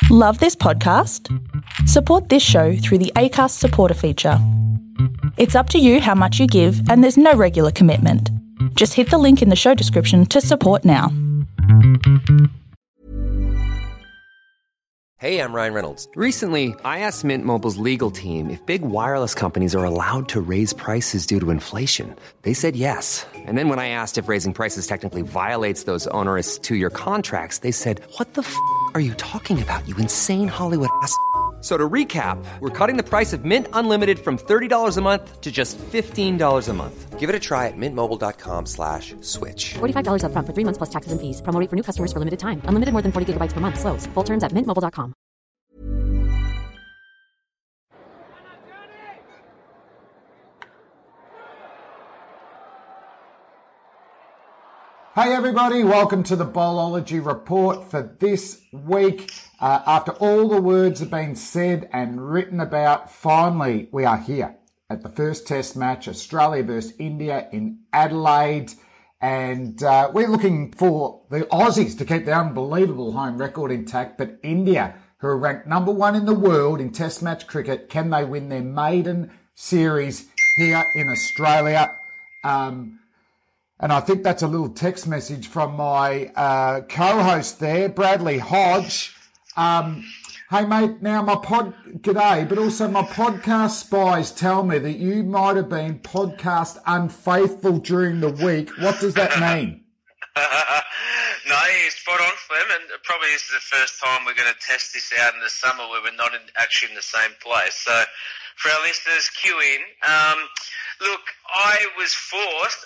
Love this podcast? Support this show through the Acast supporter feature. It's up to you how much you give, and there's no regular commitment. Just hit the link in the show description to support now. Hey, I'm Ryan Reynolds. Recently, I asked Mint Mobile's legal team if big wireless companies are allowed to raise prices due to inflation. They said yes. And then when I asked if raising prices technically violates those onerous two-year contracts, they said, "What the f*** are you talking about, you insane Hollywood ass?" So to recap, we're cutting the price of Mint Unlimited from $30 a month to just $15 a month. Give it a try at mintmobile.com/switch. $45 up front for 3 months plus taxes and fees. Promo rate for new customers for limited time. Unlimited more than 40 gigabytes per month. Slows full terms at mintmobile.com. Hey everybody, welcome to the Bowlology Report for this week. After all the words have been said and written about, finally we are here at the first test match, Australia versus India in Adelaide. And we're looking for the Aussies to keep their unbelievable home record intact, but India, who are ranked number one in the world in test match cricket, can they win their maiden series here in Australia? And I think that's a little text message from my co-host there, Bradley Hodge. Hey mate, now g'day, but also my podcast spies tell me that you might have been podcast unfaithful during the week. What does that mean? No, you're spot on, Flem, and probably this is the first time we're going to test this out in the summer where we're not actually in the same place. So for our listeners, cue in. Look, I was forced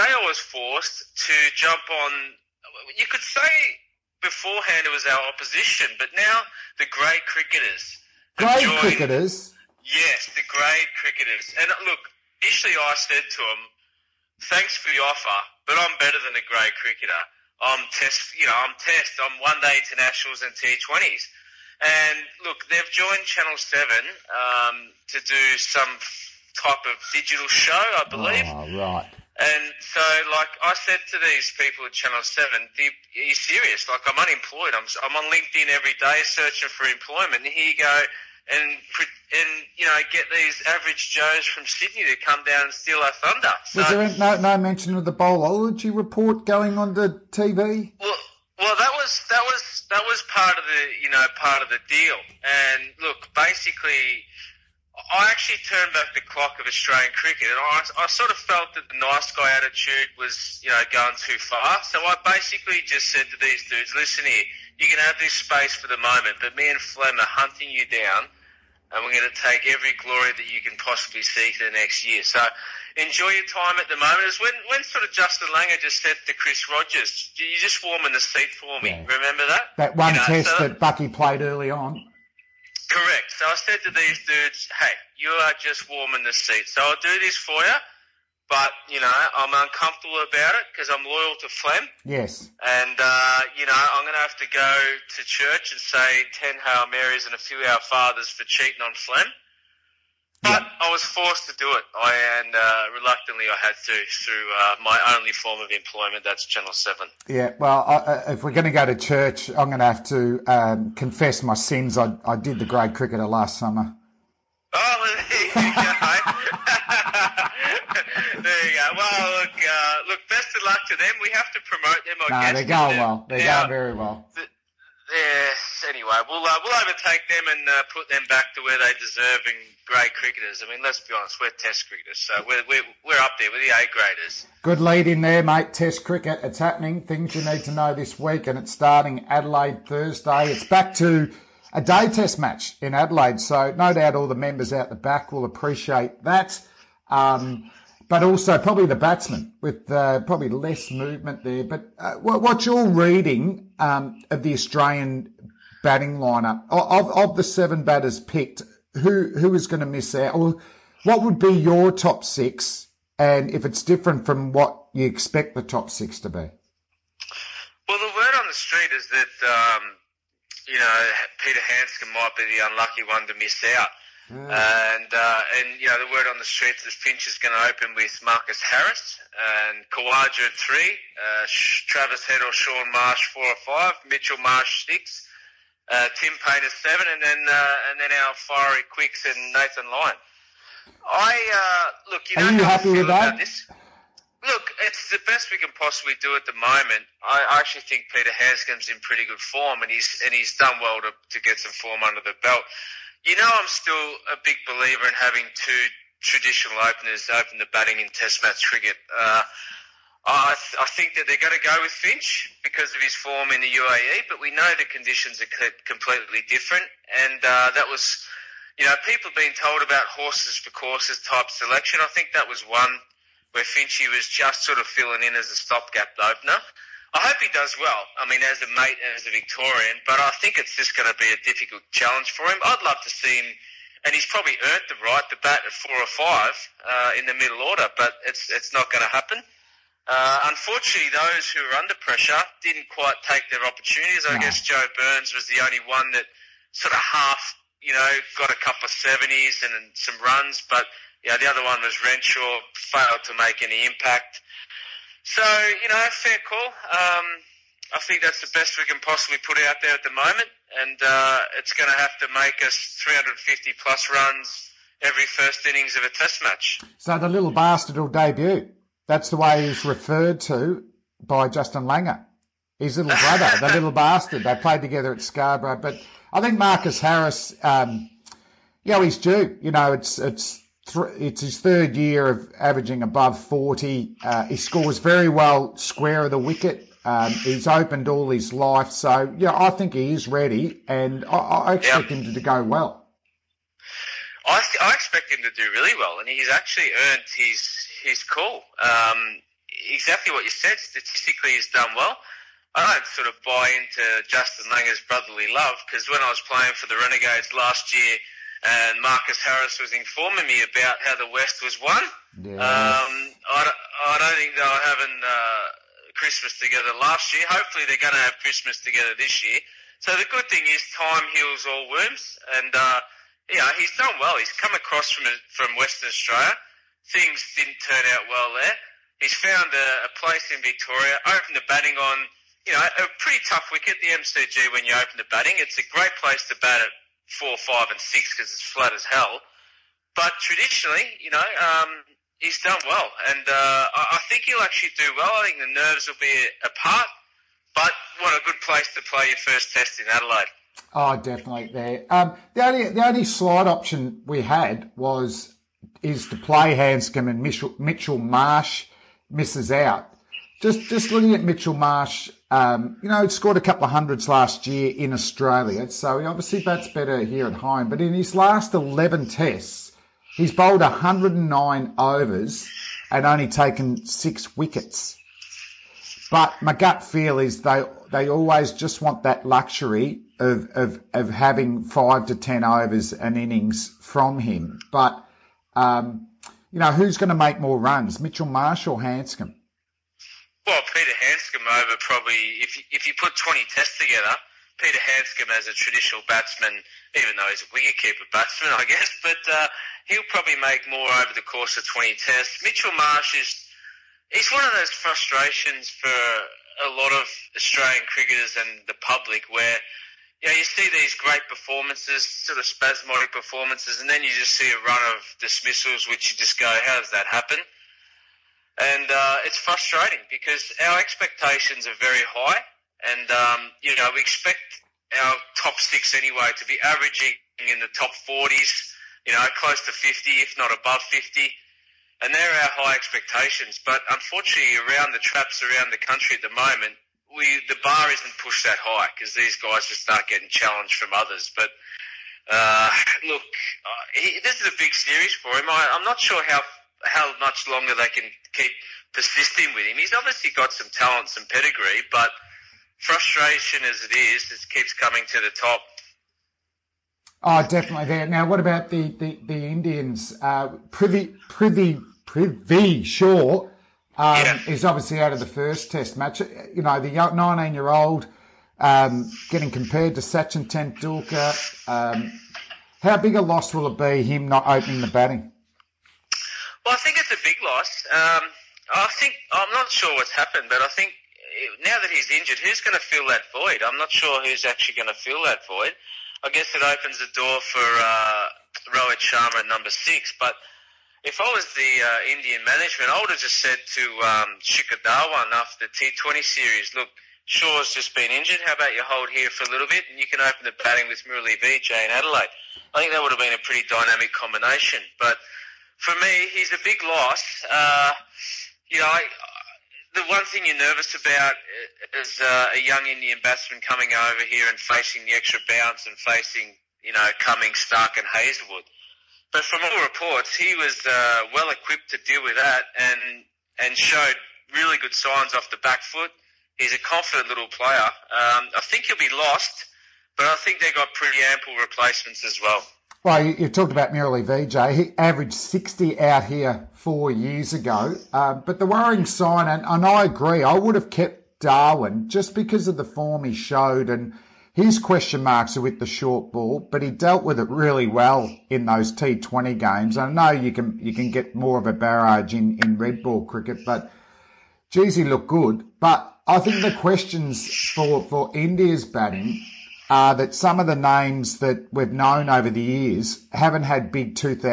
to jump on, you could say beforehand it was our opposition, but now the grade cricketers. Cricketers? Yes, the grade cricketers. And look, initially I said to them, thanks for the offer, but I'm better than a grade cricketer. I'm test. I'm one-day internationals and T20s. And look, they've joined Channel 7 to do some type of digital show, I believe. Oh, right. And so, like, I said to these people at Channel 7, are you serious? Like, I'm unemployed. I'm on LinkedIn every day searching for employment. And here you go and get these average Joes from Sydney to come down and steal our thunder. So, was there no mention of the Bowlology Report going on the TV? Well, that was part of the deal. And look, basically, I actually turned back the clock of Australian cricket, and I sort of felt that the nice guy attitude was, going too far. So I basically just said to these dudes, listen here, you can have this space for the moment, but me and Flem are hunting you down, and we're going to take every glory that you can possibly see for the next year. So enjoy your time at the moment. It's when sort of Justin Langer just said to Chris Rogers, you just warm in the seat for me. Yeah. Remember that? That one test that Bucky played early on. Correct. So I said to these dudes, hey, you are just warming the seat. So I'll do this for you, but, I'm uncomfortable about it because I'm loyal to Flem. Yes. And, I'm going to have to go to church and say 10 Hail Marys and a few Our Fathers for cheating on Flem. But I was forced to do it, and reluctantly I had to through my only form of employment, that's Channel 7. Yeah, well, if we're going to go to church, I'm going to have to confess my sins. I did the grade cricketer last summer. Oh, well, there you go. There you go. Well, look, best of luck to them. We have to promote them, I guess. No, they're going well. They're going very well. Anyway, we'll overtake them and put them back to where they deserve in grade cricketers. I mean, let's be honest, we're test cricketers, so we're up there with the A graders. Good lead in there, mate. Test cricket, it's happening. Things you need to know this week, and it's starting Adelaide Thursday. It's back to a day test match in Adelaide, so no doubt all the members out the back will appreciate that. But also probably the batsmen with probably less movement there. But what's your reading of the Australian batting lineup of the 7 batters picked? Who is going to miss out? Or what would be your top 6? And if it's different from what you expect the top 6 to be? Well, the word on the street is that Peter Handscomb might be the unlucky one to miss out. And the word on the streets is Finch is going to open with Marcus Harris and Khawaja at 3, Travis Head or Sean Marsh 4 or 5, Mitchell Marsh 6, Tim Payne at 7, and then our fiery quicks and Nathan Lyon. Look, Are you happy with that? Look, it's the best we can possibly do at the moment. I actually think Peter Handscomb's in pretty good form, and he's done well to get some form under the belt. You know, I'm still a big believer in having two traditional openers open the batting in Test match cricket. I think that they're going to go with Finch because of his form in the UAE, but we know the conditions are completely different, and that was, you know, people being told about horses for courses type selection. I think that was one where Finchie was just sort of filling in as a stopgap opener. I hope he does well. I mean, as a mate and as a Victorian, but I think it's just going to be a difficult challenge for him. I'd love to see him, and he's probably earned the right to bat at 4 or 5 in the middle order, but it's not going to happen. Unfortunately, those who were under pressure didn't quite take their opportunities. I guess Joe Burns was the only one that sort of half, you know, got a couple of 70s and some runs, but yeah, the other one was Renshaw, failed to make any impact. So, you know, fair call. I think that's the best we can possibly put out there at the moment, and it's going to have to make us 350 plus runs every first innings of a Test match. So the little bastard will debut. That's the way he's referred to by Justin Langer. His little brother, the little bastard. They played together at Scarborough. But I think Marcus Harris, he's due. You know, it's his third year of averaging above 40. He scores very well square of the wicket. He's opened all his life. So, yeah, I think he is ready, and I expect him to go well. I expect him to do really well, and he's actually earned his call. Exactly what you said. Statistically, he's done well. I don't sort of buy into Justin Langer's brotherly love, because when I was playing for the Renegades last year and Marcus Harris was informing me about how the West was won, I don't think they were having Christmas together last year. Hopefully they're going to have Christmas together this year. So the good thing is time heals all wounds, and he's done well. He's come across from Western Australia. Things didn't turn out well there. He's found a place in Victoria, opened the batting on, you know, a pretty tough wicket, the MCG, when you open the batting. It's a great place to bat at 4, 5 and 6 because it's flat as hell. But traditionally, you know, he's done well. And I think he'll actually do well. I think the nerves will be a part. But what a good place to play your first Test in Adelaide. Oh, definitely there. The only slide option we had is to play Handscomb, and Mitchell Marsh misses out. Just looking at Mitchell Marsh, scored a couple of hundreds last year in Australia, so he obviously bats better here at home. But in his last 11 tests, he's bowled 109 overs and only taken 6 wickets. But my gut feel is they always just want that luxury of having 5 to 10 overs an innings from him. But who's going to make more runs, Mitchell Marsh or Handscomb? Well, Peter Handscomb over probably, if you put 20 tests together, Peter Handscomb as a traditional batsman, even though he's a wicket-keeper batsman, I guess, but he'll probably make more over the course of 20 tests. Mitchell Marsh he's one of those frustrations for a lot of Australian cricketers and the public where, you see these great performances, sort of spasmodic performances, and then you just see a run of dismissals, which you just go, how does that happen? And it's frustrating because our expectations are very high, and we expect our top 6 anyway to be averaging in the top 40s, close to 50, if not above 50, and they're our high expectations. But unfortunately, around the traps around the country at the moment, the bar isn't pushed that high because these guys just start getting challenged from others. But this is a big series for him. I'm not sure how much longer they can keep persisting with him. He's obviously got some talent, some pedigree, but frustration as it is, it keeps coming to the top. Oh, definitely there. Now, what about the Indians? Prithvi Shaw is obviously out of the first Test match. The 19-year-old getting compared to Sachin Tendulkar. How big a loss will it be, him not opening the batting? Well, I think it's a big loss. I'm not sure what's happened, but I think now that he's injured, who's going to fill that void? I'm not sure who's actually going to fill that void. I guess it opens the door for Rohit Sharma at number 6. But if I was the Indian management, I would have just said to Shikhar Dhawan after the T20 series, look, Shaw's just been injured. How about you hold here for a little bit and you can open the batting with Murali Vijay in Adelaide? I think that would have been a pretty dynamic combination. But for me, he's a big loss. The one thing you're nervous about is a young Indian batsman coming over here and facing the extra bounce and facing, Cummings, Stark and Hazelwood. But from all reports, he was well equipped to deal with that and showed really good signs off the back foot. He's a confident little player. I think he'll be lost, but I think they got pretty ample replacements as well. Well, you've talked about Murali Vijay. He averaged 60 out here 4 years ago. But the worrying sign, and I agree, I would have kept Darwin just because of the form he showed, and his question marks are with the short ball, but he dealt with it really well in those T20 games. I know you can get more of a barrage in red ball cricket, but geez, he looked good. But I think the questions for India's batting are that some of the names that we've known over the years haven't had big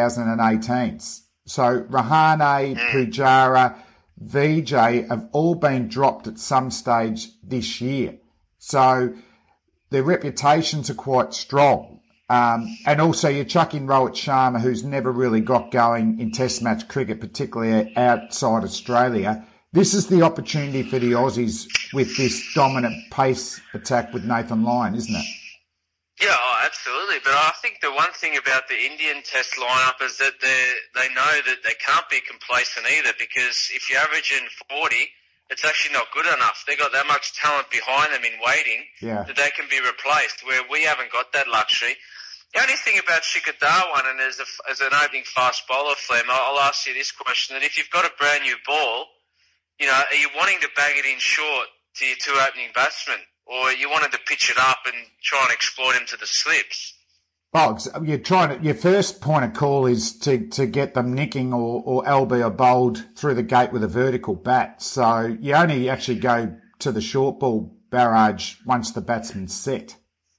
2018s. So Rahane, Pujara, Vijay have all been dropped at some stage this year. So their reputations are quite strong. And also you're chucking Rohit Sharma, who's never really got going in Test match cricket, particularly outside Australia. This is the opportunity for the Aussies with this dominant pace attack with Nathan Lyon, isn't it? Yeah, absolutely. But I think the one thing about the Indian Test lineup is that they know that they can't be complacent either, because if you're averaging 40, it's actually not good enough. They've got that much talent behind them in waiting that they can be replaced, where we haven't got that luxury. The only thing about Shikhar Dhawan, and as an opening fast bowler, Flem, I'll ask you this question, that if you've got a brand new ball, are you wanting to bang it in short to your two opening batsmen, or you wanted to pitch it up and try and exploit him to the slips? Boggs, your first point of call is to get them nicking or elbow or bowled through the gate with a vertical bat. So you only actually go to the short ball barrage once the batsman's set.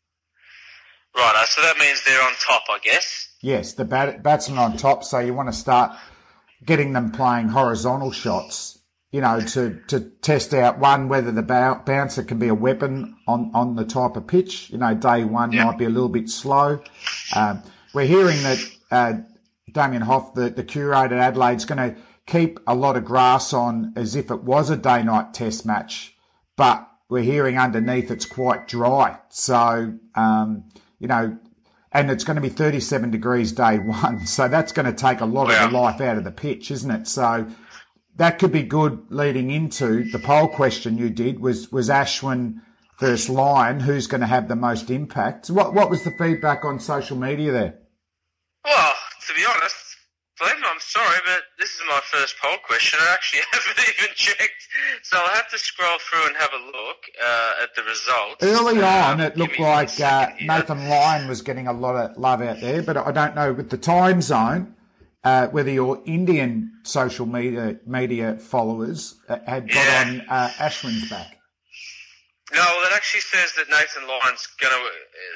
Right, so that means they're on top, I guess? Yes, the batsman on top, so you want to start getting them playing horizontal shots, to test out, one, whether the bouncer can be a weapon on the type of pitch. Day one might be a little bit slow. We're hearing that Damien Hoff, the curator at Adelaide's going to keep a lot of grass on as if it was a day-night test match, but we're hearing underneath it's quite dry. So, and it's going to be 37 degrees day one. So that's going to take a lot of the life out of the pitch, isn't it? So that could be good leading into the poll question you did was Ashwin versus Lyon, who's going to have the most impact. What was the feedback on social media there? Well, to be honest, Flem, I'm sorry, but this is my first poll question. I actually haven't even checked, so I'll have to scroll through and have a look at the results. Early on, it looked like Nathan Lyon was getting a lot of love out there, but I don't know with the time zone whether your Indian social media followers had got on Ashwin's back. No, well, it actually says that Nathan Lyon's going to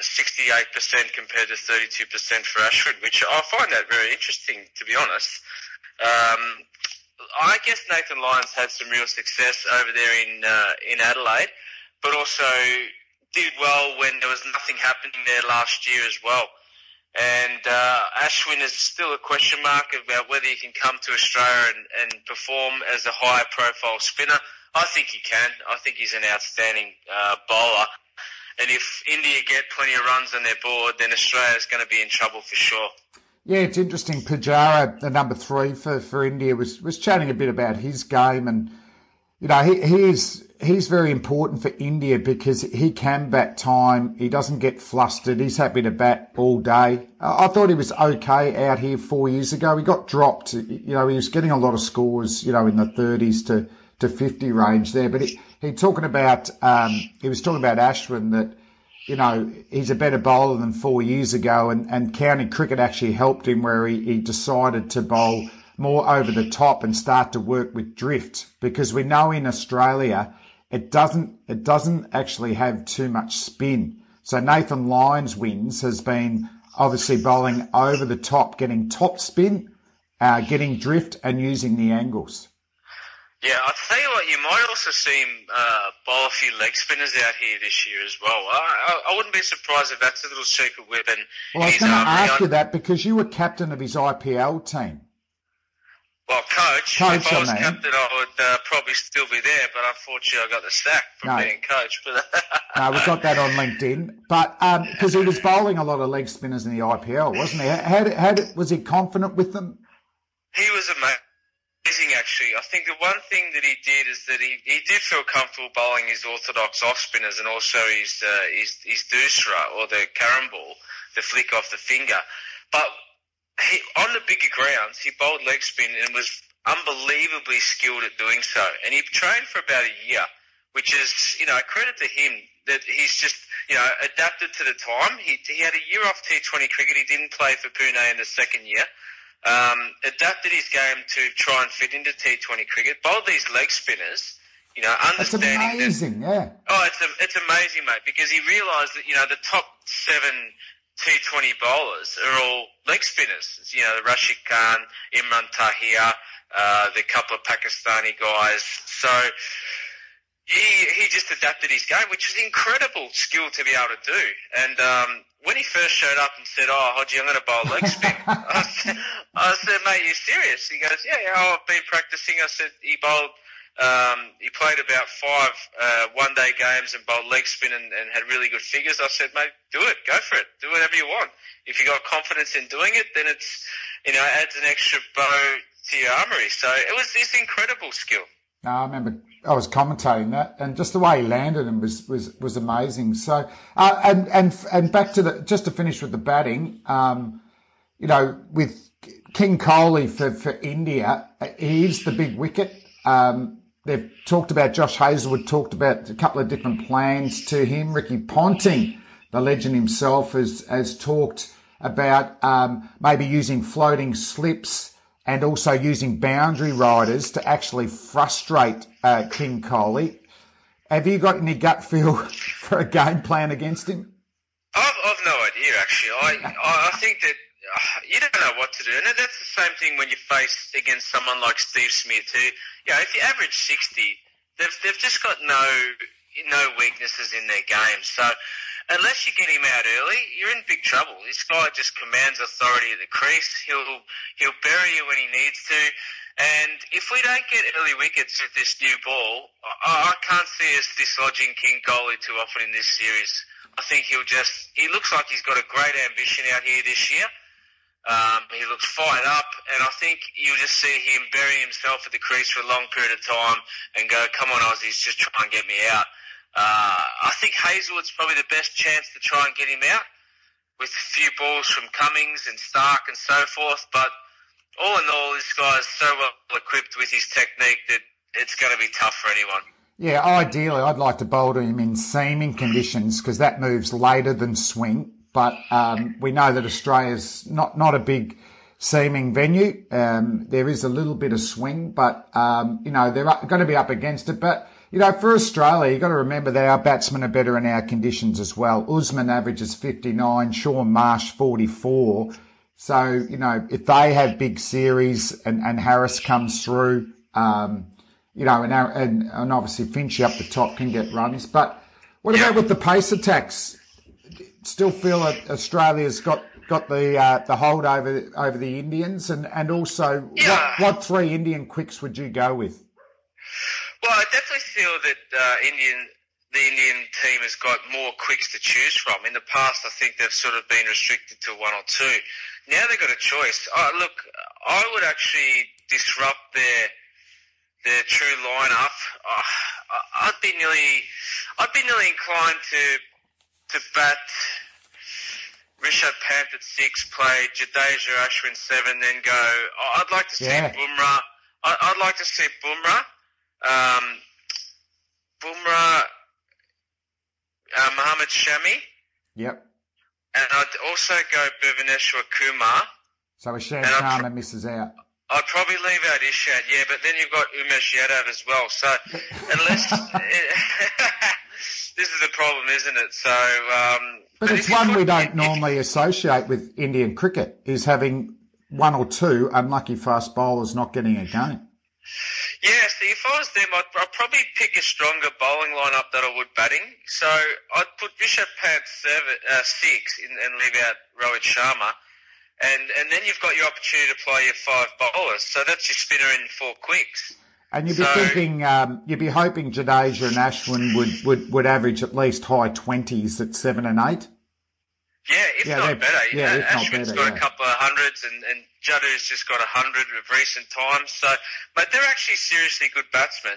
68% compared to 32% for Ashwin, which I find that very interesting, to be honest. I guess Nathan Lyon's had some real success over there in Adelaide, but also did well when there was nothing happening there last year as well. And Ashwin is still a question mark about whether he can come to Australia and perform as a high-profile spinner. I think he can. I think he's an outstanding bowler. And if India get plenty of runs on their board, then Australia's going to be in trouble for sure. Yeah, it's interesting. Pujara, the number 3 for India, was chatting a bit about his game, and he's very important for India because he can bat time. He doesn't get flustered. He's happy to bat all day. I thought he was okay out here 4 years ago. He got dropped. He was getting a lot of scores, in the 30s to 50 range there. But he was talking about Ashwin that, he's a better bowler than 4 years ago, and county cricket actually helped him where he decided to bowl more over the top and start to work with drift, because we know in Australia it doesn't actually have too much spin. So Nathan Lyons' wins has been obviously bowling over the top, getting top spin, getting drift and using the angles. Yeah, I'll tell you what, you might also see him bowl a few leg spinners out here this year as well. I wouldn't be surprised if that's a little secret weapon. Well, I was going to ask you that because you were captain of his IPL team. Well, coach if I was captain, I would probably still be there, but unfortunately I got the sack from being coach. But no, we got that on LinkedIn. But because he was bowling a lot of leg spinners in the IPL, wasn't he? Was he confident with them? He was amazing, actually. I think the one thing that he did is that he did feel comfortable bowling his orthodox off spinners and also his doosra or the carom ball, the flick off the finger. But on the bigger grounds, he bowled leg spin and was unbelievably skilled at doing so. And he trained for about a year, which is, credit to him that he's just, adapted to the time. He had a year off T20 cricket. He didn't play for Pune in the second year. Adapted his game to try and fit into T20 cricket. Bowled these leg spinners, understanding. That's amazing, yeah. Oh, it's amazing, mate, because he realised that, the top 7 T20 bowlers are all leg spinners. The Rashid Khan, Imran Tahir, the couple of Pakistani guys. So he just adapted his game, which is incredible skill to be able to do. And when he first showed up and said, "Oh, Hodgie, I'm going to bowl leg spin," I said, "Mate, you serious?" He goes, "Yeah, I've been practicing." I said, he played about 5 one-day games and bowled leg spin and had really good figures. I said, "Mate, do it. Go for it. Do whatever you want. If you got confidence in doing it, then it's, adds an extra bow to your armory." So it was this incredible skill. No, I remember I was commentating that, and just the way he landed him was amazing. So, and back to just to finish with the batting, with King Kohli for India, he is the big wicket. They've talked about Josh Hazlewood, talked about a couple of different plans to him. Ricky Ponting, the legend himself, has talked about maybe using floating slips and also using boundary riders to actually frustrate King Kohli. Have you got any gut feel for a game plan against him? I've no idea, actually. I think that you don't know what to do. And that's the same thing when you face against someone like Steve Smith, who, if you average 60, they've just got no weaknesses in their game. So unless you get him out early, you're in big trouble. This guy just commands authority at the crease. He'll bury you when he needs to. And if we don't get early wickets with this new ball, I can't see us dislodging King Kohli too often in this series. I think he looks like he's got a great ambition out here this year. He looks fired up, and I think you'll just see him bury himself at the crease for a long period of time and go, "Come on, Aussies, just try and get me out." I think Hazlewood's probably the best chance to try and get him out with a few balls from Cummings and Stark and so forth. But all in all, this guy's so well equipped with his technique that it's going to be tough for anyone. Yeah, ideally, I'd like to bowl to him in seaming conditions because that moves later than swing. But we know that Australia's not a big seaming venue. There is a little bit of swing, but, they're going to be up against it. But, for Australia, you've got to remember that our batsmen are better in our conditions as well. Usman averages 59, Shaun Marsh 44. So, if they have big series and Harris comes through, and obviously Finchie up the top can get runs. But what about with the pace attacks? Still feel that Australia's got the hold over the Indians, and also what 3 Indian quicks would you go with? Well, I definitely feel that the Indian team has got more quicks to choose from. In the past, I think they've sort of been restricted to 1 or 2. Now they've got a choice. Look, I would actually disrupt their true lineup. I'd be nearly inclined to bat Rishabh Pant at 6, play Jadeja Ashwin 7, then go. I'd like to see Bumrah. I'd like to see Bumrah. Mohammad Shami. Yep. And I'd also go Bhuvaneshwar Kumar. So Ishant Sharma misses out. I'd probably leave out Ishad, yeah, but then you've got Umesh Yadav as well. So unless this is the problem, isn't it? So, but it's one we don't normally associate with Indian cricket, is having one or two unlucky fast bowlers not getting a game. Yeah, so if I was them, I'd probably pick a stronger bowling lineup than I would batting. So I'd put Rishabh Pant 6 and leave out Rohit Sharma. And then you've got your opportunity to play your 5 bowlers. So that's your spinner in 4 quicks. And you'd be thinking, you'd be hoping Jadeja and Ashwin would average at least high 20s at 7 and 8. Yeah, if not better. Ashwin's got a couple of hundreds and Jadu's just got 100 of recent times. So, but they're actually seriously good batsmen.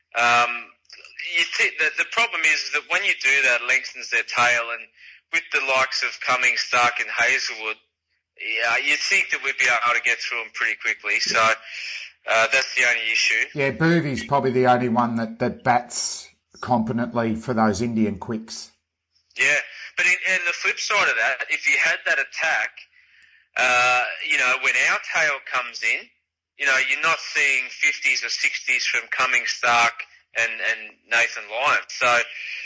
The problem is that when you do that, it lengthens their tail, and with the likes of Cummings, Stark and Hazelwood, you'd think that we'd be able to get through them pretty quickly. So that's the only issue. Yeah, Bhuvi's probably the only one that bats competently for those Indian quicks. Yeah, but in the flip side of that, if you had that attack, when our tail comes in, you're not seeing 50s or 60s from Cummings, Stark and Nathan Lyon. So,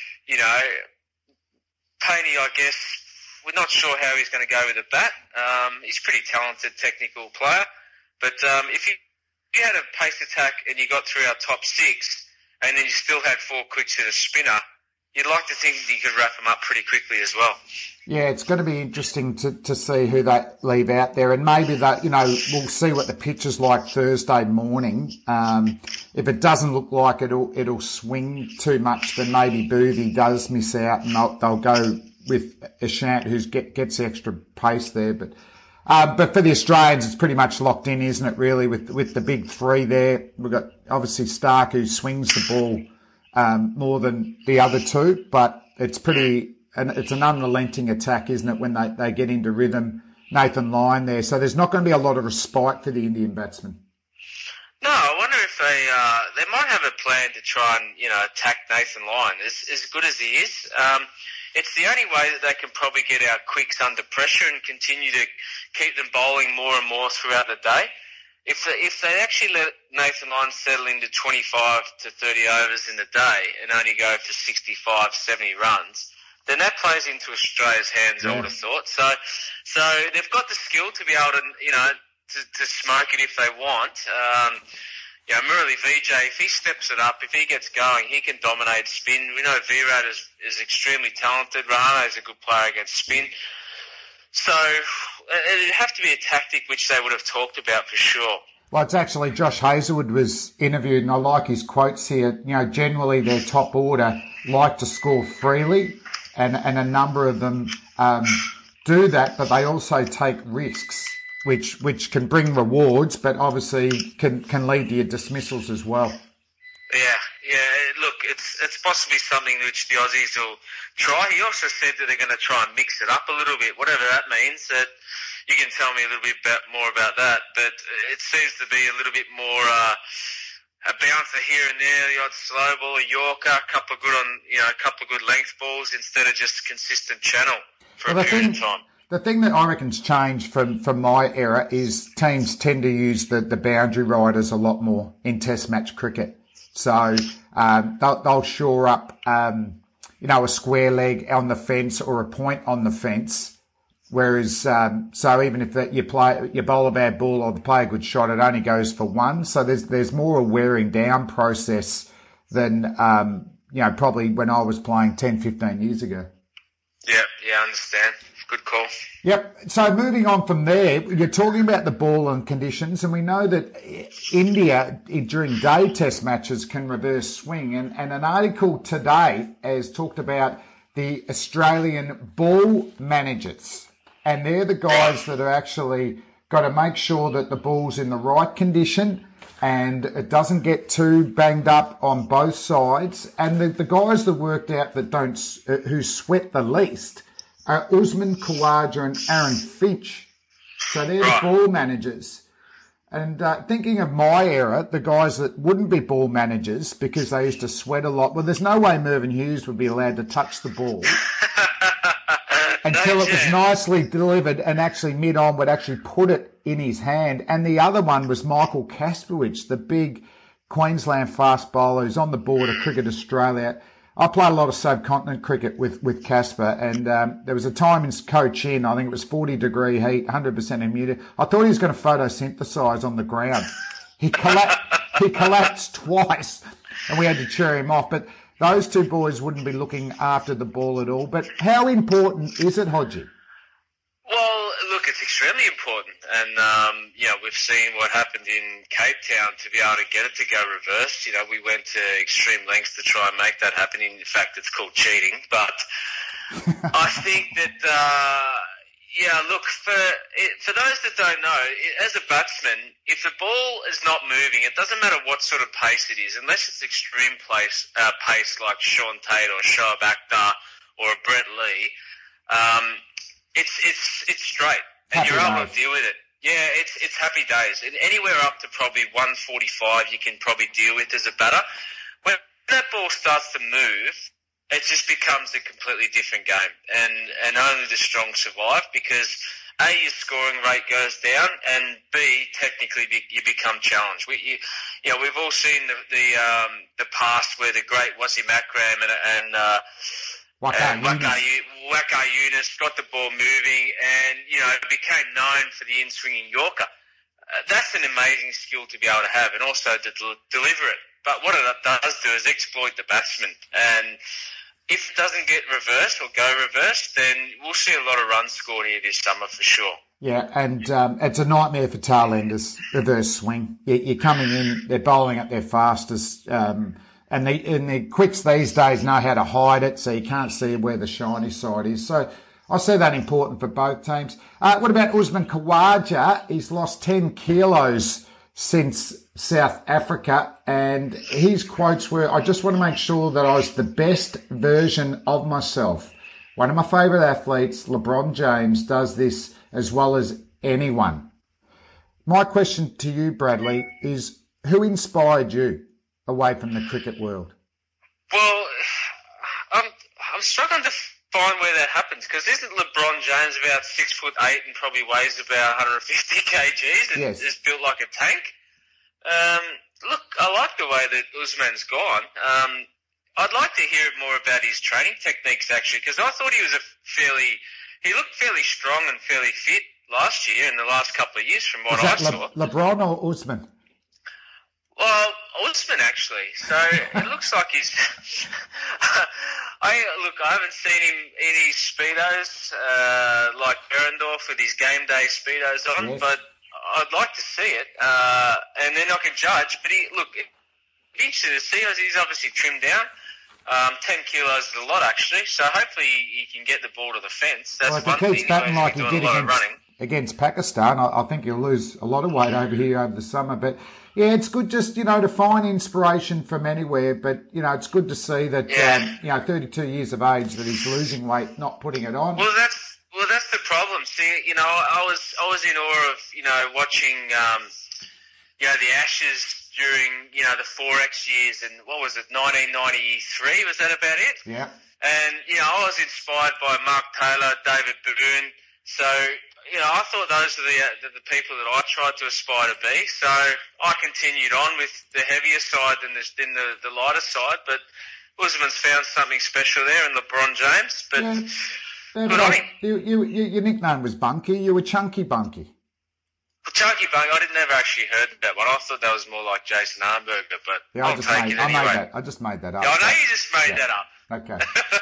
Payne, I guess, we're not sure how he's going to go with the bat. He's a pretty talented technical player. But if you had a pace attack and you got through our top 6 and then you still had 4 quicks and a spinner, you'd like to think that you could wrap them up pretty quickly as well. Yeah, it's going to be interesting to see who they leave out there. And maybe that, we'll see what the pitch is like Thursday morning. If it doesn't look like it'll swing too much, then maybe Bhuvi does miss out and they'll go with Ishant, who gets the extra pace there. But for the Australians, it's pretty much locked in, isn't it, really, with the big 3 there. We've got obviously Stark, who swings the ball more than the other 2, but it's an unrelenting attack, isn't it, when they get into rhythm. Nathan Lyon there. So there's not going to be a lot of respite for the Indian batsmen. No, I wonder if they might have a plan to try and, attack Nathan Lyon. As good as he is, it's the only way that they can probably get our quicks under pressure and continue to keep them bowling more and more throughout the day. If they actually let Nathan Lyon settle into 25 to 30 overs in the day and only go for 65, 70 runs, then that plays into Australia's hands, I would have thought. So they've got the skill to be able to, to smoke it if they want. Murali Vijay, if he steps it up, if he gets going, he can dominate spin. We know Virat is extremely talented. Rahane is a good player against spin. So it'd have to be a tactic which they would have talked about for sure. Well, it's actually Josh Hazlewood was interviewed, and I like his quotes here. Generally their top order like to score freely, and a number of them do that, but they also take risks, which can bring rewards, but obviously can lead to your dismissals as well. Yeah. Look, it's possibly something which the Aussies will try. He also said that they're going to try and mix it up a little bit, whatever that means. That you can tell me a little bit more about that. But it seems to be a little bit more a bouncer here and there, the odd slow ball, a Yorker, a couple of good length balls instead of just consistent channel for a period of time. The thing that I reckon's changed from my era is teams tend to use the boundary riders a lot more in Test match cricket. So they'll shore up, a square leg on the fence or a point on the fence. Whereas, so even if you bowl a bad ball or play a good shot, it only goes for 1. So there's more a wearing down process than, probably when I was playing 10, 15 years ago. Yeah, I understand. Good call. Yep. So moving on from there, you're talking about the ball and conditions, and we know that India during day test matches can reverse swing. And an article today has talked about the Australian ball managers. And they're the guys that are actually got to make sure that the ball's in the right condition and it doesn't get too banged up on both sides. And the guys that worked out that who sweat the least are Usman Khawaja and Aaron Finch. So they're the ball managers. And thinking of my era, the guys that wouldn't be ball managers because they used to sweat a lot. Well, there's no way Mervyn Hughes would be allowed to touch the ball. until it was nicely delivered and actually mid-on would actually put it in his hand. And the other one was Michael Kasprowicz, the big Queensland fast bowler who's on the board of Cricket Australia. I played a lot of subcontinent cricket with Casper, and there was a time in Cochin, I think it was 40-degree heat, 100% humidity. I thought he was going to photosynthesise on the ground. He collapsed twice, and we had to cheer him off. But those two boys wouldn't be looking after the ball at all. But how important is it, Hodgie? Well, look, it's extremely important. And, we've seen what happened in Cape Town to be able to get it to go reverse. We went to extreme lengths to try and make that happen. In fact, it's called cheating. But I think that, look, for those that don't know, as a batsman, if the ball is not moving, it doesn't matter what sort of pace it is, unless it's extreme pace like Sean Tate or Shoaib Akhtar or Brett Lee, it's straight, and you're able to deal with it. Yeah, it's happy days. And anywhere up to probably 145 you can probably deal with as a batter. When that ball starts to move, it just becomes a completely different game. And only the strong survive because A, your scoring rate goes down, and B, technically you become challenged. We've all seen the past where the great Wasim Akram and Waqar Younis got the ball moving and, became known for the in-swinging Yorker. That's an amazing skill to be able to have and also to deliver it. But what it does do is exploit the batsman. And if it doesn't get reversed or go reversed, then we'll see a lot of runs scored here this summer for sure. Yeah, and it's a nightmare for tailenders, reverse swing. You're coming in, they're bowling at their fastest, and the quicks these days know how to hide it, so you can't see where the shiny side is. So I see that important for both teams. What about Usman Khawaja? He's lost 10 kilos since South Africa, and his quotes were, "I just want to make sure that I was the best version of myself." One of my favourite athletes, LeBron James, does this as well as anyone. My question to you, Bradley, is who inspired you away from the cricket world? Well, I'm struggling to find where that happens because isn't LeBron James about 6'8" and probably weighs about 150 kgs and Yes. is built like a tank? Look, I like the way that Usman's gone. I'd like to hear more about his training techniques actually because I thought he looked fairly strong and fairly fit last year in the last couple of years from what I saw. LeBron or Usman? Well, Usman actually. So it looks like he's. I haven't seen him in his speedos like Berendorf with his game day speedos on, Yes. but I'd like to see it, and then I can judge. But it'd be interesting to see. He's obviously trimmed down. 10 kilos is a lot actually. So hopefully he can get the ball to the fence. That's Well, if one he keeps thing. batting like he doing did a lot of running. against Pakistan, I think he'll lose a lot of weight over here over the summer. But yeah, it's good just, to find inspiration from anywhere. But, it's good to see that, 32 years of age, that he's losing weight, not putting it on. Well, that's the problem. See, I was in awe of, watching, the Ashes during, the 4X years and what was it, 1993, was that about it? Yeah. And, I was inspired by Mark Taylor, David Boone. So, I thought those are the people that I tried to aspire to be. So I continued on with the heavier side than the lighter side. But Usman's found something special there in LeBron James. But good on him. Your nickname was Bunky. You were Chunky Bunky. Chunky Bunky, I never actually heard that one. I thought that was more like Jason Arnberger, but Yeah, I'll take it anyway. I just made that up. Yeah, I know you just made that up. Okay.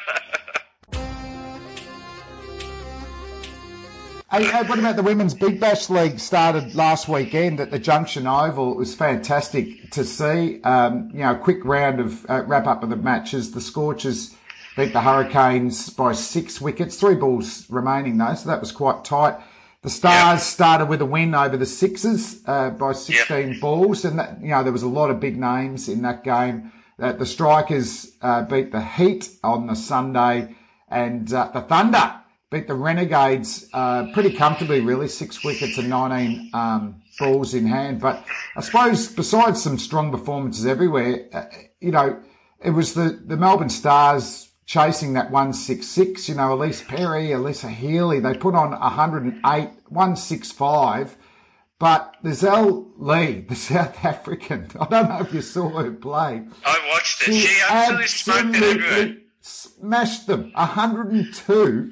Hey, what about the Women's Big Bash League? Started last weekend at the Junction Oval. It was fantastic to see. A quick round of wrap up of the matches. The Scorchers beat the Hurricanes by 6 wickets, 3 balls remaining though, so that was quite tight. The Stars started with a win over the Sixers by 16 balls, and that, there was a lot of big names in that game. The Strikers beat the Heat on the Sunday, and the Thunder beat the Renegades pretty comfortably, really, 6 wickets and 19 balls in hand. But I suppose besides some strong performances everywhere, it was the Melbourne Stars chasing that 166. Elise Perry, Alyssa Healy, they put on 108, 165. But Lizelle Lee, the South African, I don't know if you saw her play. I watched it. She absolutely smoked it everywhere. Smashed them. 102.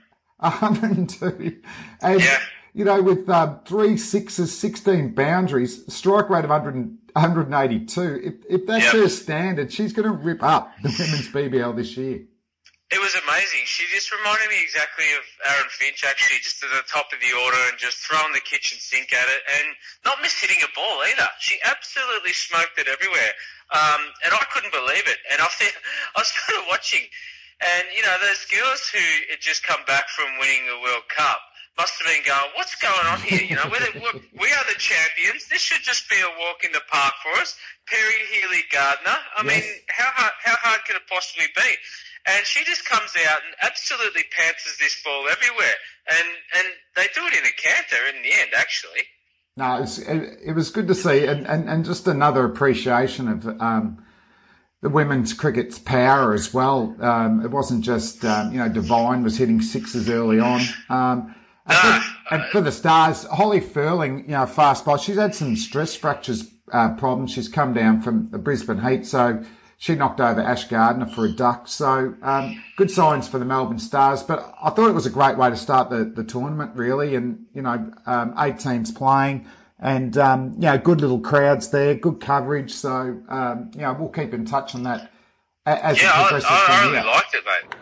And, with 3 sixes, 16 boundaries, strike rate of 182. If that's her standard, she's going to rip up the women's BBL this year. It was amazing. She just reminded me exactly of Aaron Finch, actually, just at the top of the order and just throwing the kitchen sink at it and not miss-hitting a ball either. She absolutely smoked it everywhere. And I couldn't believe it. And I was kind of watching. And, those girls who had just come back from winning the World Cup must have been going, what's going on here? We are the champions. This should just be a walk in the park for us. Perry, Healy, Gardner. I mean, how hard can it possibly be? And she just comes out and absolutely pantsers this ball everywhere. And they do it in a canter in the end, actually. No, it was good to see. And just another appreciation of the women's cricket's power as well. It wasn't just, Devine was hitting sixes early on. And for the Stars, Holly Furling, fast bowler, she's had some stress fractures problems. She's come down from the Brisbane Heat, so she knocked over Ash Gardner for a duck. So good signs for the Melbourne Stars. But I thought it was a great way to start the tournament, really. And, 8 teams playing and, good little crowds there, good coverage. So, we'll keep in touch on that as it progresses. I really liked it, mate.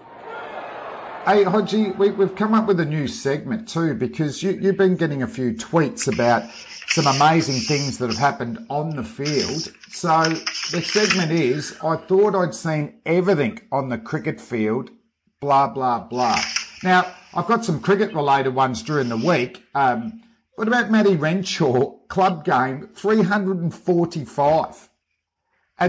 Hey, Hodgie, we've come up with a new segment too, because you've been getting a few tweets about some amazing things that have happened on the field. So the segment is, I thought I'd seen everything on the cricket field, blah, blah, blah. Now, I've got some cricket-related ones during the week. What about Matty Renshaw, club game, 345? And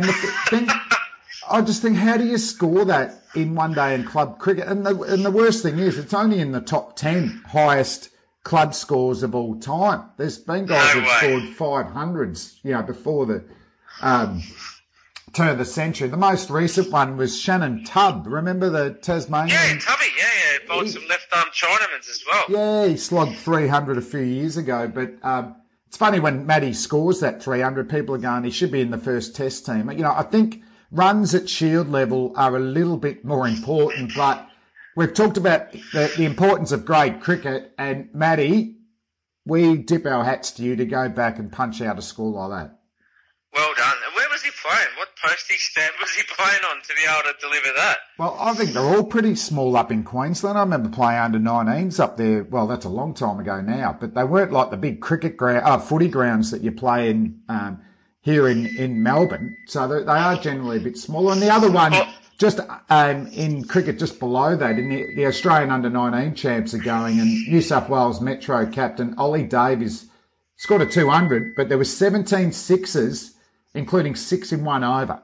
I just think, how do you score that in one day in club cricket? And the worst thing is, it's only in the top 10 highest club scores of all time. There's been guys who've scored 500s, before the turn of the century. The most recent one was Shannon Tubb. Remember the Tasmanian? Yeah, Tubby, yeah. Bowled some left-arm Chinamans as well. Yeah, he slogged 300 a few years ago. But it's funny when Matty scores that 300, people are going, he should be in the first test team. I think runs at shield level are a little bit more important, but we've talked about the importance of grade cricket, and Matty, we dip our hats to you to go back and punch out a score like that. Well done. And where was he playing? What postage stamp was he playing on to be able to deliver that? Well, I think they're all pretty small up in Queensland. I remember playing under 19s up there. Well, that's a long time ago now, but they weren't like the big footy grounds that you play in here in Melbourne. So they are generally a bit smaller. And the other one, just in cricket just below that, in the Australian under-19 champs are going, and New South Wales Metro captain Ollie Davies scored a 200, but there were 17 sixes, including 6 in 1 over.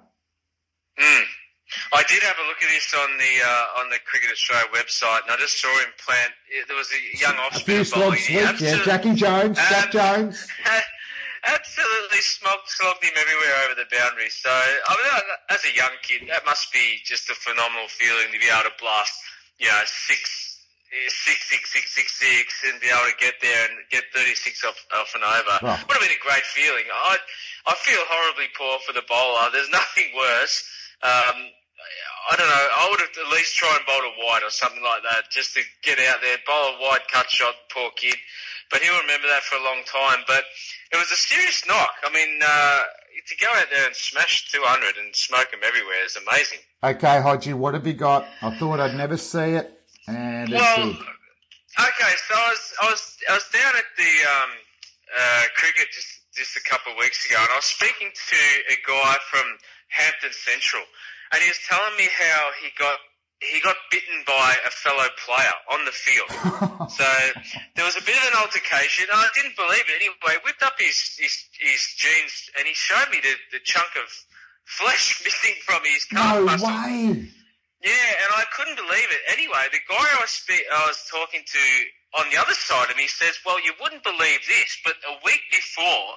I did have a look at this on the Cricket Australia website, and I just saw him plant. There was a young off-spinner bowling. Jackie Jones, Jack Jones. Absolutely slogged him everywhere over the boundary. So, as a young kid, that must be just a phenomenal feeling to be able to blast, 6, 6, and be able to get there and get 36 off and over. Oh. Would have been a great feeling. I feel horribly poor for the bowler. There's nothing worse. I don't know. I would have at least tried and bowl a wide or something like that, just to get out there, bowl a wide cut shot, poor kid. But he'll remember that for a long time. But it was a serious knock. I mean, to go out there and smash 200 and smoke them everywhere is amazing. Okay, Hodgie, what have you got? I thought I'd never see it, and it's good. Okay, so I was down at the cricket just a couple of weeks ago, and I was speaking to a guy from Hampton Central, and he was telling me how he got bitten by a fellow player on the field. So there was a bit of an altercation. I didn't believe it. Anyway, whipped up his jeans, and he showed me the chunk of flesh missing from his calf muscle. No way! Yeah, and I couldn't believe it. Anyway, the guy I was talking to on the other side of me says, well, you wouldn't believe this, but a week before,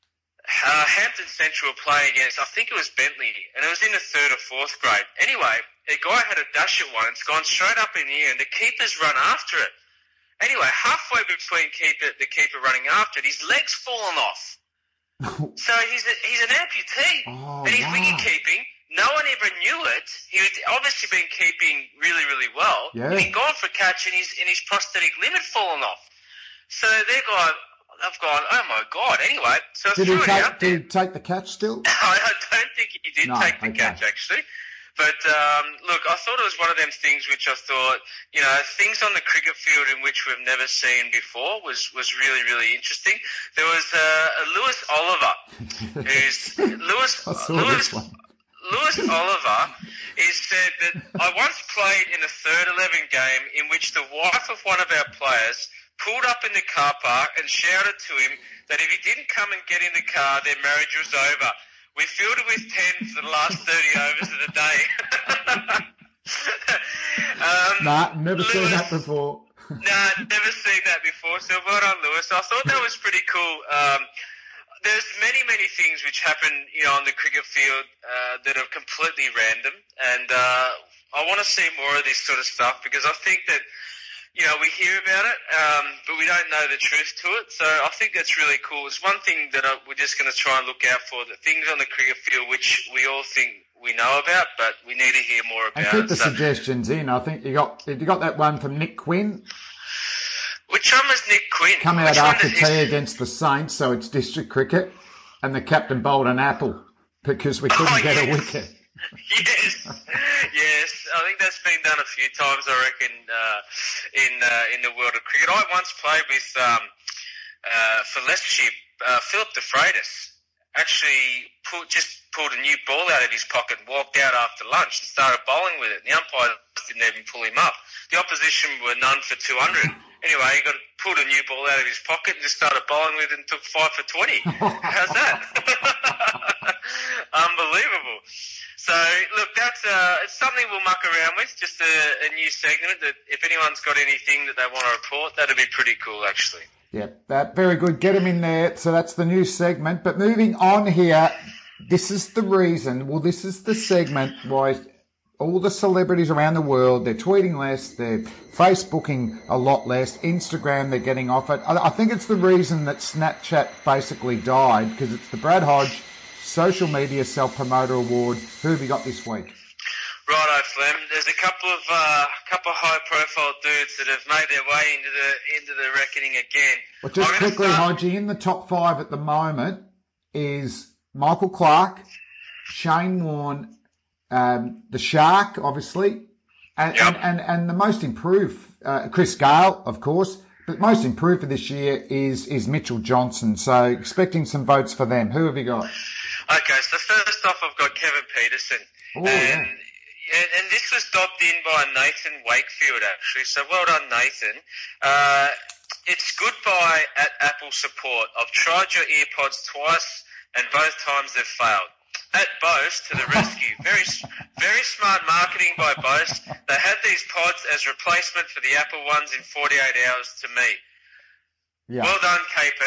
Hampton Central were playing against, I think it was Bentley, and it was in the 3rd or 4th grade. Anyway, a guy had a dash at one. It's gone straight up in the air, and the keeper's run after it. Anyway, halfway between the keeper running after it, his leg's fallen off. So he's an amputee, and he's wicket keeping. No one ever knew it. He had obviously been keeping really, really well. Yeah. He'd gone for a catch, and his prosthetic limb had fallen off. So they've gone, oh my God. Anyway, so did he take the catch still? I don't think he did take the catch, actually. But, look, I thought it was one of them things which I thought, things on the cricket field in which we've never seen before was really, really interesting. There was Lewis Oliver, Lewis Oliver said that I once played in a third 11 game in which the wife of one of our players pulled up in the car park and shouted to him that if he didn't come and get in the car, their marriage was over. We fielded with 10 for the last 30 overs of the day. Never seen that before. Never seen that before. So well done, Lewis. I thought that was pretty cool. There's many, many things which happen, on the cricket field that are completely random, and I want to see more of this sort of stuff because I think that. We hear about it, but we don't know the truth to it. So I think that's really cool. It's one thing that we're just going to try and look out for, the things on the cricket field which we all think we know about, but we need to hear more about. And keep the suggestions in. I think you got that one from Nick Quinn. Which one was Nick Quinn? Come out after tea against the Saints, so it's district cricket, and the captain bowled an apple because we couldn't get a wicket. Yes. I think that's been done a few times, I reckon, in the world of cricket. I once played with, for Leicestership, Philip de Freitas actually pulled a new ball out of his pocket and walked out after lunch and started bowling with it. And the umpire didn't even pull him up. The opposition were none for 200. Anyway, he pulled a new ball out of his pocket and just started bowling with it and took 5 for 20. How's that? Unbelievable. So, look, that's it's something we'll muck around with, just a new segment that if anyone's got anything that they want to report, that'd be pretty cool, actually. Yeah, very good. Get them in there. So that's the new segment. But moving on here, this is the segment why all the celebrities around the world, they're tweeting less, they're Facebooking a lot less, Instagram, they're getting off it. I think it's the reason that Snapchat basically died, because it's the Brad Hodge Social Media Self-Promoter Award. Who have you got this week? Righto, Flem. There's a couple of high-profile dudes that have made their way into the reckoning again. Well, just quickly, Hodgie, in the top 5 at the moment is Michael Clark, Shane Warne, the Shark, obviously, and the most improved, Chris Gale, of course. But most improved for this year is Mitchell Johnson. So expecting some votes for them. Who have you got? Okay, so first off, I've got Kevin Peterson. And this was dobbed in by Nathan Wakefield, actually. So well done, Nathan. It's goodbye at Apple support. I've tried your earpods twice, and both times they've failed. At Bose, to the rescue. Very, very smart marketing by Bose. They had these pods as replacement for the Apple ones in 48 hours to me. Yeah. Well done,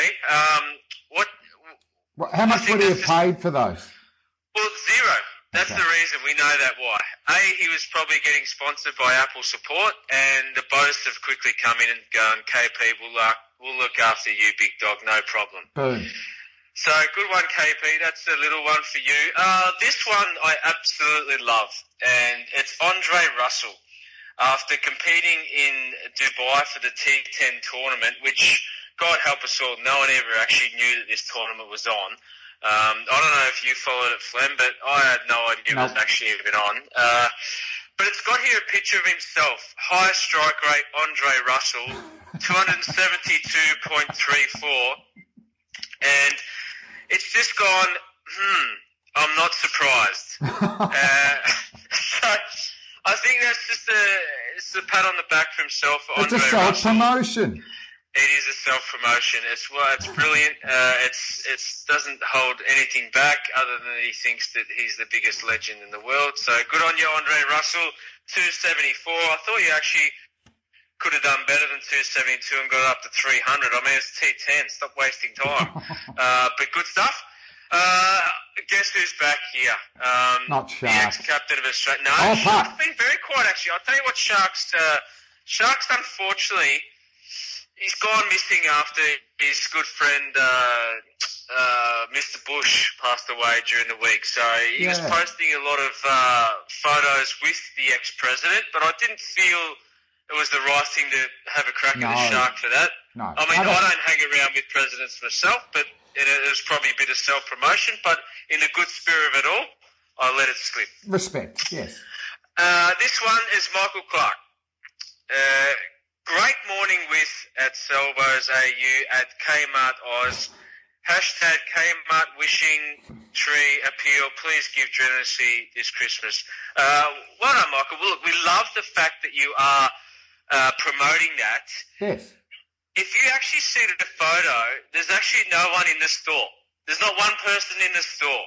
KP. How much would he have paid for those? Well, zero. That's the reason. We know that why. He was probably getting sponsored by Apple support, and the Bose have quickly come in and gone, KP, we'll look after you, big dog, no problem. Boom. So, good one, KP. That's a little one for you. This one I absolutely love, and it's Andre Russell. After competing in Dubai for the T10 tournament, which, God help us all, no one ever actually knew that this tournament was on. I don't know if you followed it, Flem, but I had no idea it was actually even on. But it's got here a picture of himself. Highest strike rate, Andre Russell, 272.34. And it's just gone, I'm not surprised. So I think that's just it's a pat on the back for himself. For it's Andre a self-promotion. It is a self-promotion. It's brilliant. It doesn't hold anything back other than he thinks that he's the biggest legend in the world. So good on you, Andre Russell. 274. I thought you actually could have done better than 272 and got up to 300. I mean, it's T10. Stop wasting time. But good stuff. Guess who's back here? Not The Shark. ex-captain of Australia. No, Oh, Shark's Pup. been very quiet, actually. I'll tell you what, Shark's unfortunately, he's gone missing after his good friend, Mr. Bush passed away during the week. So he was posting a lot of photos with the ex-president, but I didn't feel it was the right thing to have a crack at the Shark for that. No. I mean, I don't hang around with presidents myself, but it was probably a bit of self-promotion. But in the good spirit of it all, I let it slip. Respect, yes. This one is Michael Clark. Great morning with at Salvos AU at Kmart Oz. Hashtag Kmart wishing tree appeal. Please give generously this Christmas. Well done, Michael. Well, look, we love the fact that you are promoting that. Yes. If you actually see the photo, there's actually no one in the store. There's not one person in the store.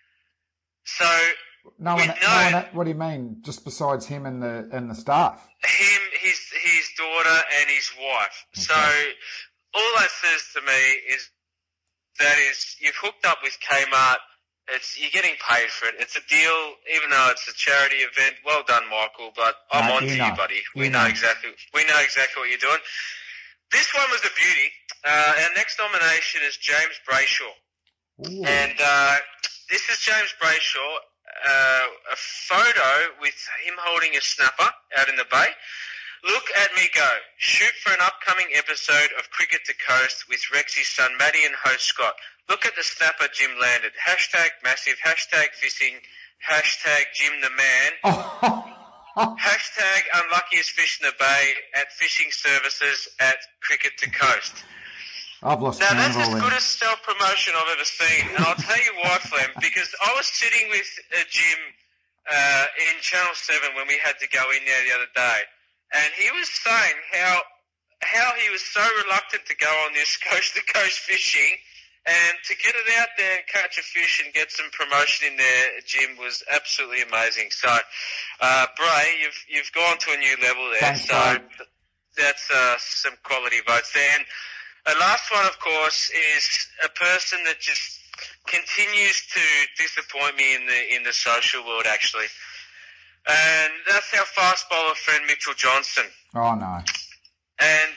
So No one, what do you mean? Just besides him and the staff? Him, his daughter, and his wife. Okay. So all that says to me is you've hooked up with Kmart. You're getting paid for it. It's a deal, even though it's a charity event. Well done, Michael. But I'm on to you, buddy. We know exactly what you're doing. This one was a beauty. Our next nomination is James Brayshaw. Ooh. And this is James Brayshaw, a photo with him holding a snapper out in the bay. Look at me go. Shoot for an upcoming episode of Cricket to Coast with Rexy's son Matty and host Scott. Look at the snapper Jim landed. Hashtag massive, hashtag fishing, hashtag Jim the man. Hashtag unluckiest fish in the bay at fishing services at Cricket to Coast. I've lost Now, count that's of as all good them. as self-promotion I've ever seen. And I'll tell you why, Flem, because I was sitting with Jim in Channel 7 when we had to go in there the other day, and he was saying how he was so reluctant to go on this coast-to-coast fishing, and to get it out there and catch a fish and get some promotion in there, Jim, was absolutely amazing. So, Bray, you've gone to a new level there. Thanks, so Bray. that's some quality votes there. And the last one, of course, is a person that just continues to disappoint me in the social world, actually. And that's our fast bowler friend, Mitchell Johnson. Oh, no. And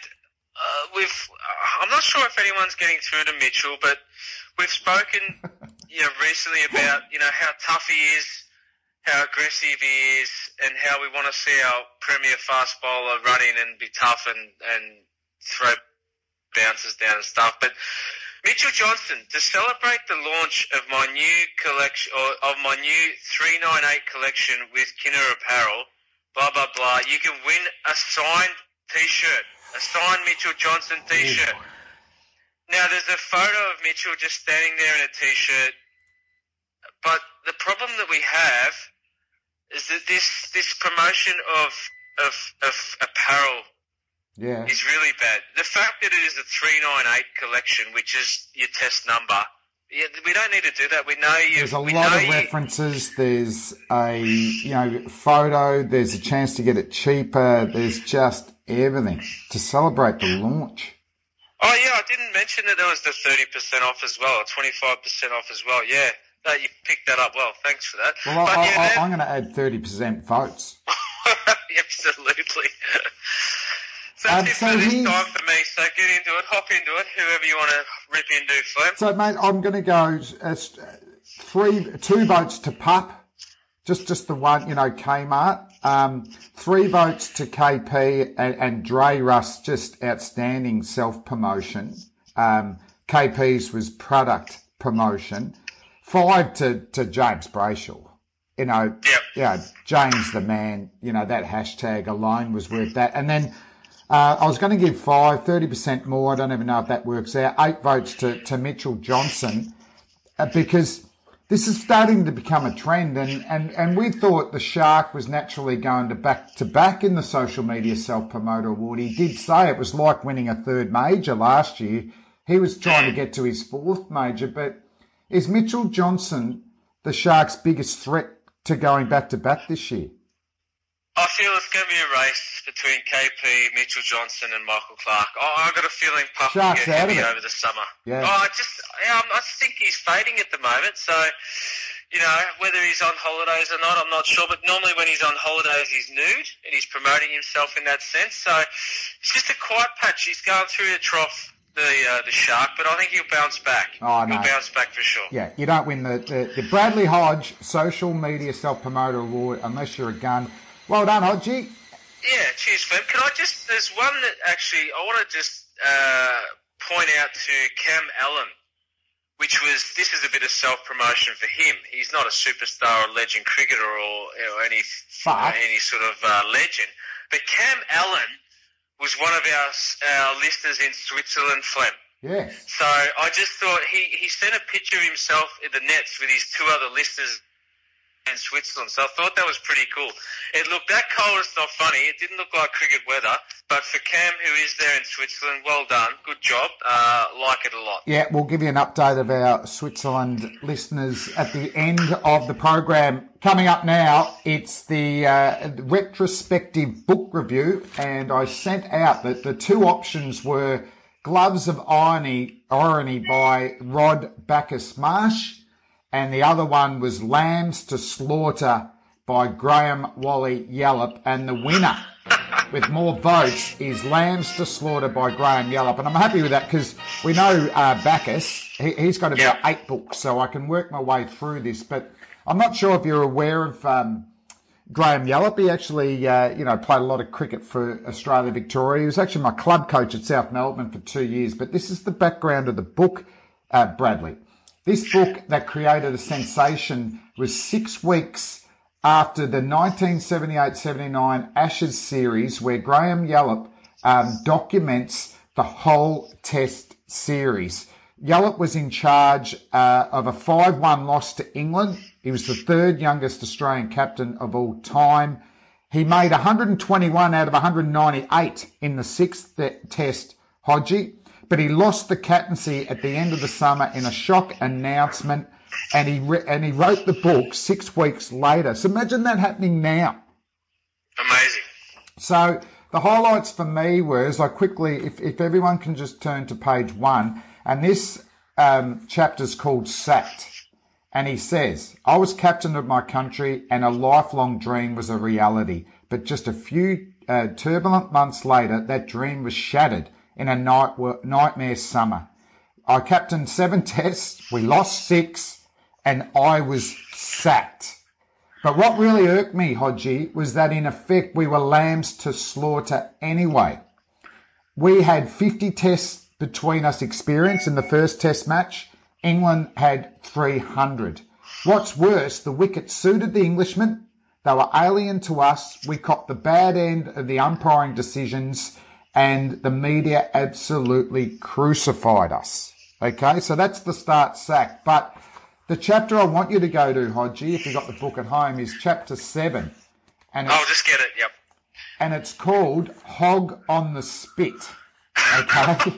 I'm not sure if anyone's getting through to Mitchell, but we've spoken, recently about, how tough he is, how aggressive he is, and how we want to see our premier fast bowler run in and be tough and throw bounces down and stuff. But Mitchell Johnson, to celebrate the launch of my new collection, or of my new 398 collection with Kinner Apparel, blah, blah, blah, you can win a signed T-shirt, a signed Mitchell Johnson T-shirt. Now, there's a photo of Mitchell just standing there in a T-shirt, but the problem that we have is that this promotion of apparel is really bad. The fact that it is a 398 collection, which is your test number, we don't need to do that. We know you. There's a lot of references. There's a photo. There's a chance to get it cheaper. There's just everything to celebrate the launch. Oh yeah, I didn't mention that there was the 30% off as well, or 25% off as well. Yeah, you picked that up well. Thanks for that. Well, I'm going to add 30% votes. Absolutely. So that's it for this time for me. So get into it, hop into it, whoever you want to rip into, Flem. So, mate, I'm going to go 2 votes to Pup, just the one, Kmart. 3 votes to KP and Dre Russ, just outstanding self-promotion. KP's was product promotion. 5 to James Brayshaw. James the man, that hashtag alone was worth that. And then I was going to give 30% more. I don't even know if that works out. 8 votes to Mitchell Johnson because this is starting to become a trend. And we thought the Shark was naturally going to back in the social media self-promoter award. He did say it was like winning a 3rd major last year. He was trying to get to his 4th major. But is Mitchell Johnson the Sharks' biggest threat to going back-to-back this year? I feel it's going to be a race between KP, Mitchell Johnson, and Michael Clark. I've got a feeling Puff will get heavy over the summer. Yeah. I think he's fading at the moment. So, whether he's on holidays or not, I'm not sure. But normally when he's on holidays, he's nude and he's promoting himself in that sense. So it's just a quiet patch. He's going through the trough, the shark, but I think he'll bounce back. Oh, no. He'll bounce back for sure. Yeah, you don't win the Bradley Hodge Social Media Self-Promoter Award unless you're a gun. Well done, Hodgie. Yeah, cheers, Flem. There's one that actually I want to just point out to Cam Allen, this is a bit of self-promotion for him. He's not a superstar or legend cricketer or any sort of legend. But Cam Allen was one of our listeners in Switzerland, Flem. Yes. So I just thought he sent a picture of himself in the nets with his two other listeners in Switzerland, so I thought that was pretty cool. It looked that cold, it's not funny. It didn't look like cricket weather, but for Cam, who is there in Switzerland, well done, good job. Like it a lot. Yeah, we'll give you an update of our Switzerland listeners at the end of the program. Coming up now, it's the retrospective book review, and I sent out that the two options were Gloves of Irony by Rod Bacchus-Marsh, and the other one was Lambs to Slaughter by Graham Wally Yallop. And the winner with more votes is Lambs to Slaughter by Graham Yallop. And I'm happy with that because we know Bacchus, he's got about 8 books, so I can work my way through this. But I'm not sure if you're aware of Graham Yallop. He actually, played a lot of cricket for Australia Victoria. He was actually my club coach at South Melbourne for 2 years. But this is the background of the book, Bradley. This book that created a sensation was 6 weeks after the 1978-79 Ashes series, where Graham Yallop documents the whole Test series. Yallop was in charge of a 5-1 loss to England. He was the third youngest Australian captain of all time. He made 121 out of 198 in the 6th Test, Hodgie. But he lost the captaincy at the end of the summer in a shock announcement, and he wrote the book 6 weeks later. So imagine that happening now. Amazing. So the highlights for me were, as I quickly, if everyone can just turn to page 1, and this chapter's called Sacked. And he says, I was captain of my country and a lifelong dream was a reality. But just a few turbulent months later, that dream was shattered in a nightmare summer. I captained 7 tests, we lost 6, and I was sacked. But what really irked me, Hodgie, was that in effect we were lambs to slaughter anyway. We had 50 tests between us experience in the first test match. England had 300. What's worse, the wicket suited the Englishmen. They were alien to us. We copped the bad end of the umpiring decisions, and the media absolutely crucified us. Okay, so that's the start sack. But the chapter I want you to go to, Hodgie, if you've got the book at home, is chapter 7. And I'll just get it, yep. And it's called Hog on the Spit. Okay?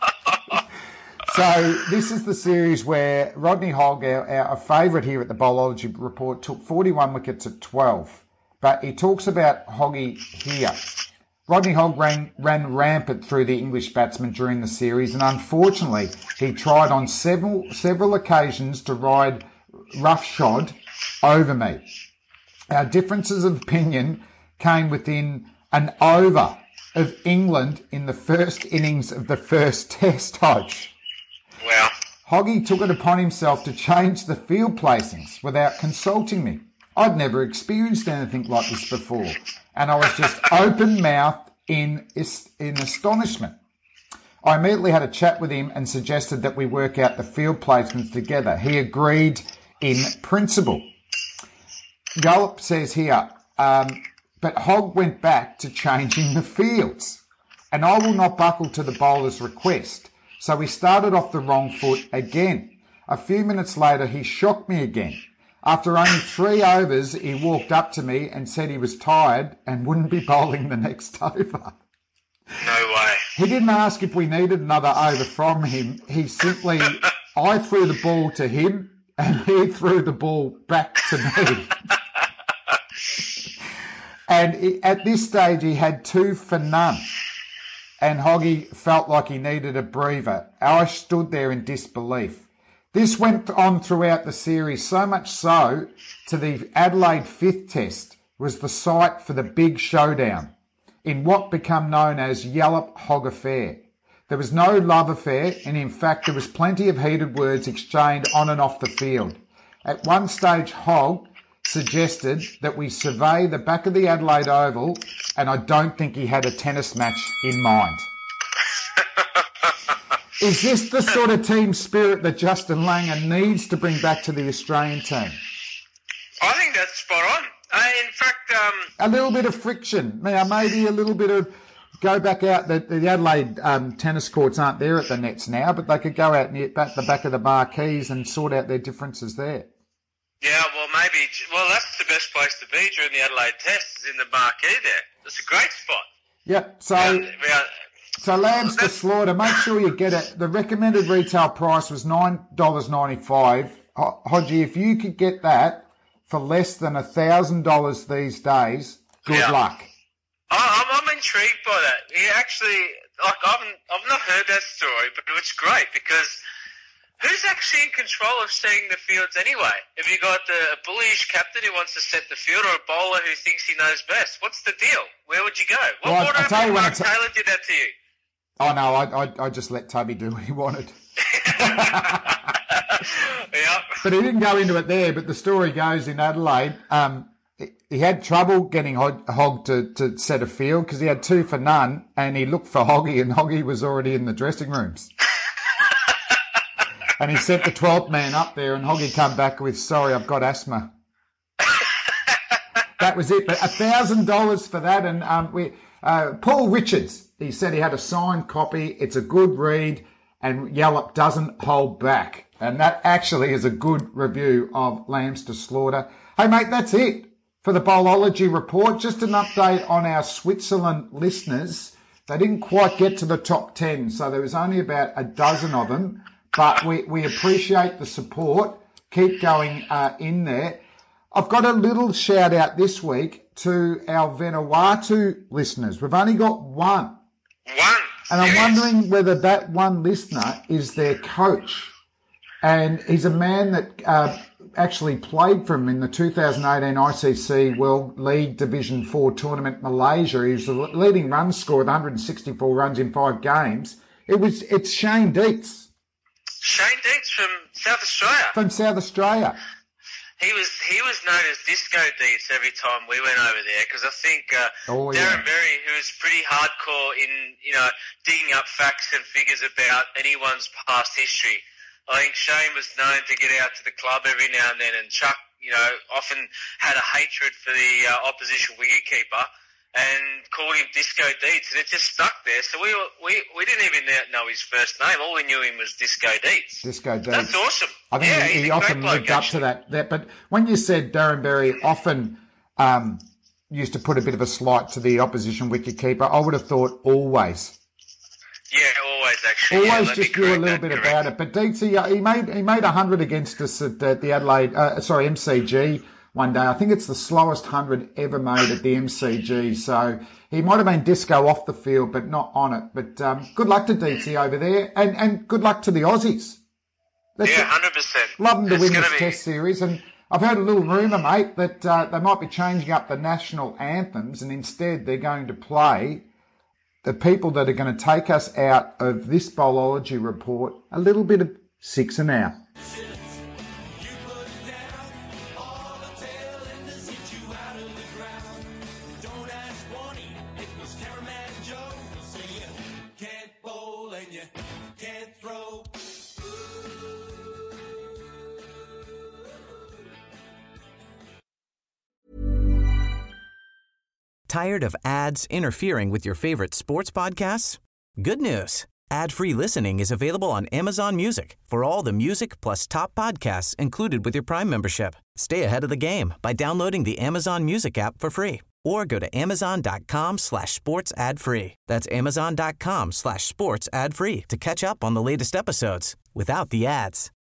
So this is the series where Rodney Hogg, our favourite here at the Bowlology Report, took 41 wickets at 12. But he talks about Hoggy here. Rodney Hogg ran rampant through the English batsmen during the series, and unfortunately he tried on several occasions to ride roughshod over me. Our differences of opinion came within an over of England in the first innings of the first Test, Hodge. Wow. Hoggy took it upon himself to change the field placings without consulting me. I'd never experienced anything like this before, and I was just open-mouthed in astonishment. I immediately had a chat with him and suggested that we work out the field placements together. He agreed in principle. Yallop says here, but Hogg went back to changing the fields, and I will not buckle to the bowler's request. So we started off the wrong foot again. A few minutes later, he shocked me again. After only 3 overs, he walked up to me and said he was tired and wouldn't be bowling the next over. No way. He didn't ask if we needed another over from him. He simply, I threw the ball to him and he threw the ball back to me. And at this stage, he had 2 for none. And Hoggy felt like he needed a breather. I stood there in disbelief. This went on throughout the series, so much so to the Adelaide 5th Test was the site for the big showdown in what became known as Yallop Hog Affair. There was no love affair, and in fact there was plenty of heated words exchanged on and off the field. At one stage, Hogg suggested that we survey the back of the Adelaide Oval, and I don't think he had a tennis match in mind. Is this the sort of team spirit that Justin Langer needs to bring back to the Australian team? I think that's spot on. In fact... a little bit of friction. Maybe a little bit of... Go back out. The Adelaide tennis courts aren't there at the nets now, but they could go out near the back of the marquees and sort out their differences there. Yeah, well, that's the best place to be during the Adelaide Test, is in the marquee there. It's a great spot. Yep. So lambs to slaughter, make sure you get it. The recommended retail price was $9.95. Hodgie, if you could get that for less than $1,000 these days, good luck. I'm intrigued by that. He actually, I've not heard that story, but it's great because who's actually in control of setting the fields anyway? Have you got a bullish captain who wants to set the field, or a bowler who thinks he knows best? What's the deal? Where would you go? What if Mark Taylor did that to you? Oh no, I just let Tubby do what he wanted. Yep. But he didn't go into it there. But the story goes in Adelaide, he had trouble getting Hogg to set a field because he had 2 for none, and he looked for Hoggy, and Hoggy was already in the dressing rooms. And he sent the 12th man up there, and Hoggy come back with, "Sorry, I've got asthma." That was it. But $1,000 for that. And Paul Richards, he said he had a signed copy. It's a good read, and Yallop doesn't hold back. And that actually is a good review of Lambs to Slaughter. Hey, mate, that's it for the Bowlology Report. Just an update on our Switzerland listeners. They didn't quite get to the top 10, so there was only about a dozen of them. But we appreciate the support. Keep going in there. I've got a little shout out this week to our Vanuatu listeners. We've only got one. And I'm wondering whether that one listener is their coach. And he's a man that actually played for him in the 2018 ICC World League Division 4 tournament Malaysia. He was the leading run scorer with 164 runs in 5 games. It's Shane Dietz. Shane Dietz from South Australia. From South Australia. He was known as Disco Dietz every time we went over there, because I think Darren Berry, who is pretty hardcore in digging up facts and figures about anyone's past history. I think Shane was known to get out to the club every now and then, and Chuck, often had a hatred for the opposition wicketkeeper and called him Disco Dietz, and it just stuck there. So we didn't even know his first name. All we knew him was Disco Dietz. Disco Dietz. That's awesome. I think he often lived up to that. But when you said Darren Berry often used to put a bit of a slight to the opposition wicketkeeper, I would have thought always. Yeah, always actually. Always just knew a little bit about it. But Dietzy, he made 100 against us at the Adelaide, MCG one day. I think it's the slowest 100 ever made at the MCG. So he might have been disco off the field, but not on it. But good luck to Dietzy over there, and good luck to the Aussies. 100%. Love them to win this Test series. And I've heard a little rumour, mate, that they might be changing up the national anthems, and instead they're going to play the people that are going to take us out of this Bowlology Report a little bit of Six and Out. Tired of ads interfering with your favorite sports podcasts? Good news. Ad-free listening is available on Amazon Music for all the music plus top podcasts included with your Prime membership. Stay ahead of the game by downloading the Amazon Music app for free or go to amazon.com/sports ad free. That's amazon.com/sports ad free to catch up on the latest episodes without the ads.